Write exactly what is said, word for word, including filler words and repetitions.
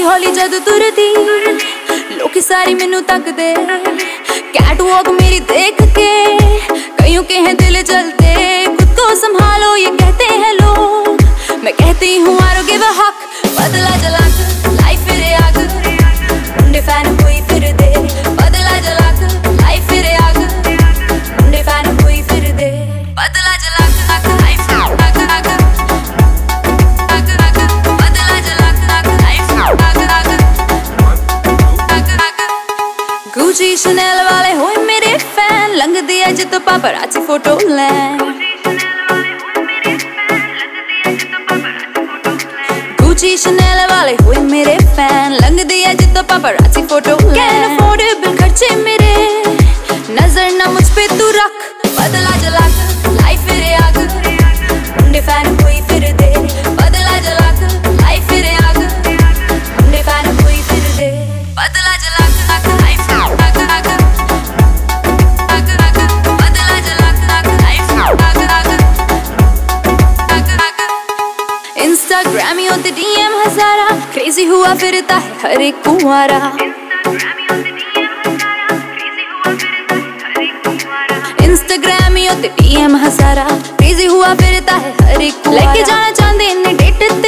हौली जद तुरदी लोकी सारी मैनू तकदे कैट वॉक मेरी देख के कईयों के हैं दिल जलते खुद को संभालो ये कहते हैं लोग मैं कहती हूँ आरो गिव अ हक बदला जलाक लाइफ फिरे आग मुंडे फैन कोई फिर दे बदला जलाक लाइफ फिरे आग मुंडे फैन कोई फिर दे बदला जलाक लाइफ आग आग Gucci Chanel वाले होए मेरे फैन लंघ दिया जो तो पापराची फोटो लें Gucci Chanel वाले होए मेरे फैन लंघ दिया जो तो पापराची फोटो लें Can't afford it बिल खर्चे मेरे नजर ना मुझ पे तू रख बदला जलाक लाइफ फिरे आग मुंडे फैन कोई फिर दे बदला जलाक लाइफ फिरे आग मुंडे फैन कोई फिर दे बदला जलाक लाइफ इंस्टाग्रामी होते डीएम हजारा क्रेजी हुआ फिरता है हर एक कुंवारा इंस्टाग्रामी होते डीएम हजारा क्रेजी हुआ फिरता है हर एक कुंवारा लेके जाना चाहते इन्हें डेट